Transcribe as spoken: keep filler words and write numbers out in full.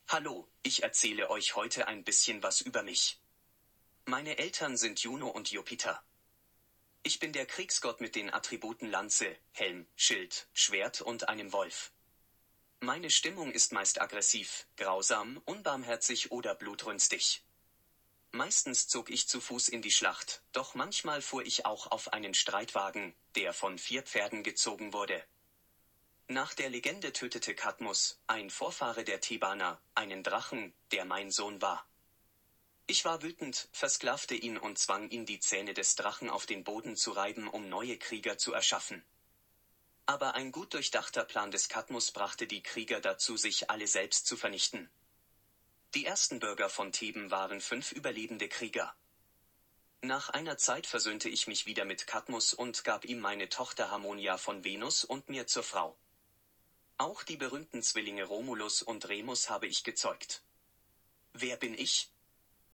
Hallo, ich erzähle euch heute ein bisschen was über mich. Meine Eltern sind Juno und Jupiter. Ich bin der Kriegsgott mit den Attributen Lanze, Helm, Schild, Schwert und einem Wolf. Meine Stimmung ist meist aggressiv, grausam, unbarmherzig oder blutrünstig. Meistens zog ich zu Fuß in die Schlacht, doch manchmal fuhr ich auch auf einen Streitwagen, der von vier Pferden gezogen wurde. Nach der Legende tötete Kadmus, ein Vorfahre der Thebaner, einen Drachen, der mein Sohn war. Ich war wütend, versklavte ihn und zwang ihn, die Zähne des Drachen auf den Boden zu reiben, um neue Krieger zu erschaffen. Aber ein gut durchdachter Plan des Kadmus brachte die Krieger dazu, sich alle selbst zu vernichten. Die ersten Bürger von Theben waren fünf überlebende Krieger. Nach einer Zeit versöhnte ich mich wieder mit Kadmus und gab ihm meine Tochter Harmonia von Venus und mir zur Frau. Auch die berühmten Zwillinge Romulus und Remus habe ich gezeugt. Wer bin ich?